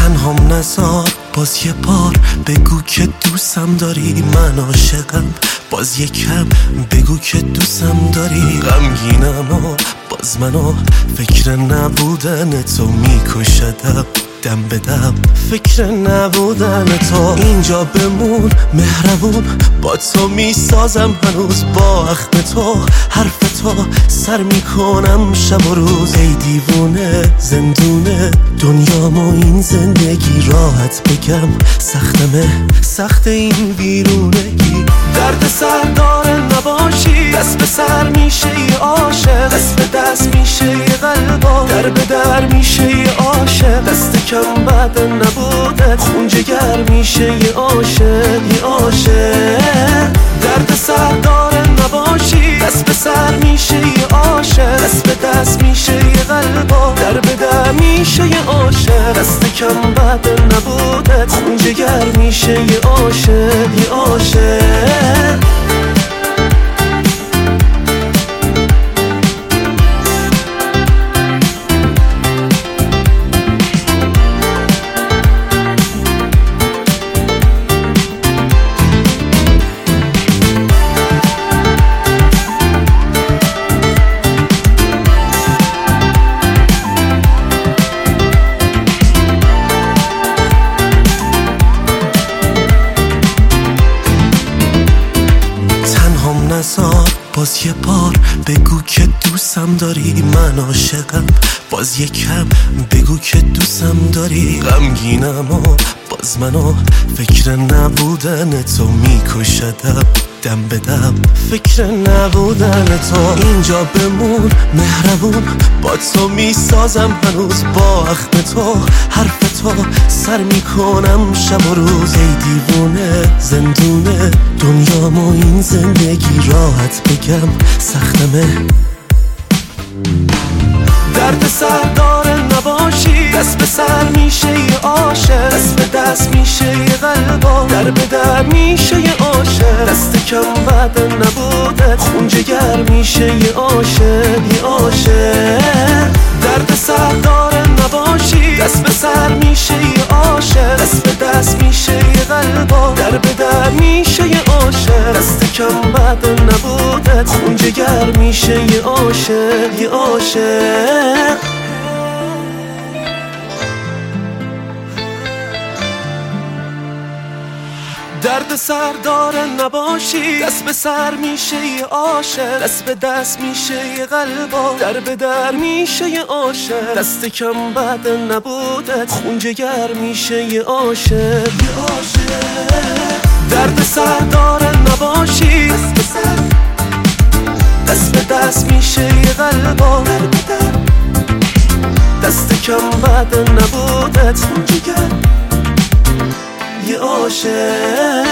تنهام نذار باز یه بار بگو که دوستم داری، من عاشقم باز یکم بگو که دوستم داری. غمگینم و باز منو فکر نبودن تو میکشدم، دم به دم فکر نبودن تو. اینجا بمون مهربون با تو میسازم هنوز، با اخم تو حرف تو سر میکنم شب و روز. ای دیوونه زندونه دنیامو این زندگی، راحت بگم سختمه سخت این بیرونگی. درد سر داره نباشی، دست به سر میشه یه عاشق، دست به دست میشه یه قلبا، در به در میشه یه عاشق. دست کم بعد نبوده خون جگر میشه یه عاشق یه عاشق. درد سر داره نباشی، دست به سر میشه یه عاشق، دست به دست میشه یه قلبا، در به در میشه یه عاشق. دست کم بعد نبوده خون جگر میشه یه عاشق یه عاشق. نذار باز یه بار بگو که دوستم داری، من عاشقم باز یکم بگو که دوستم داری. غمگینم و باز منو فکر نبودن تو میکشدم، دم به دم فکر نبودن تو. اینجا بمون مهربون با تو میسازم هنوز، با اخم تو حرف تو سر میکنم شب و روز. ای دیوونه زندونه دنیامو این زندگی، راحت بگم سختمه. درد سر داره نباشی، دست به سر میشه یه عاشق، دست به دست میشه یه قلبا، در به در میشه یه عاشق. دست کم بعد نبوده خون جگر میشه یه عاشق یه عاشق. درد سر داره نباشی، دست به سر میشه یه عاشق، دست به دست میشه یه قلبا، در به در میشه یه عاشق. دست کم بعد نبوده خون جگر میشه یه عاشق یه عاشق. درد سر داره نباشی، دست به سر میشه یه عاشق، دست به دست میشه یه قلبا، در به در میشه یه عاشق. دست کم بعد نبوده خون جگر میشه یه عاشق یه عاشق. درد سر داره نباشی، دست به سر دست به دست میشه یه قلبا، در به در دست کم بعد نبوده خون جگر یه عاشق.